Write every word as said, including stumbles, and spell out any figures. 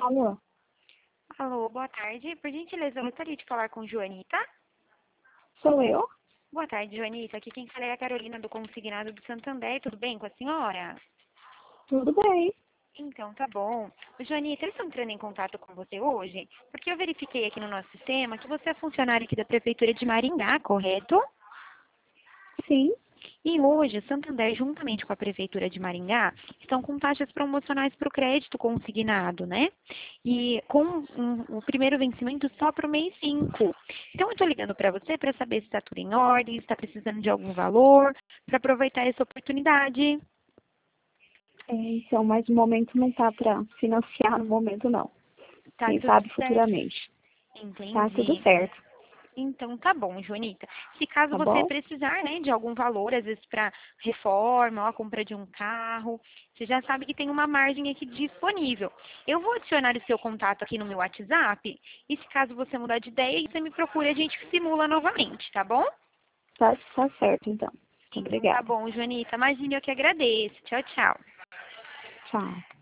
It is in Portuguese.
Alô, Alô, boa tarde. Por gentileza, eu gostaria de falar com Joanita. sou eu? Boa tarde, Joanita. Aqui quem fala é a Carolina do Consignado do Santander. Tudo bem com a senhora? Tudo bem. Então, tá bom. Ô, Joanita, eu estou entrando em contato com você hoje porque eu verifiquei aqui no nosso sistema que você é funcionária aqui da Prefeitura de Maringá, correto? Sim. E hoje, o Santander, juntamente com a Prefeitura de Maringá, estão com taxas promocionais para o crédito consignado, né? E com um- o primeiro vencimento só para o mês cinco. Então, eu estou ligando para você para saber se está tudo em ordem, se está precisando de algum valor, para aproveitar essa oportunidade. É, então, mas no momento não tá para financiar, no momento não. Tá Quem tudo sabe certo. futuramente. Tá tudo Entendi. certo, Então tá bom, Joanita. Se caso tá você bom? precisar, né, de algum valor, às vezes para reforma ou a compra de um carro, você já sabe que tem uma margem aqui disponível. Eu vou adicionar o seu contato aqui no meu WhatsApp e se caso você mudar de ideia, você me procura, a gente simula novamente, tá bom? Tá, tá certo, então. Então tá Obrigada. bom, Joanita. Imagine, eu que agradeço. Tchau, tchau. Tchau.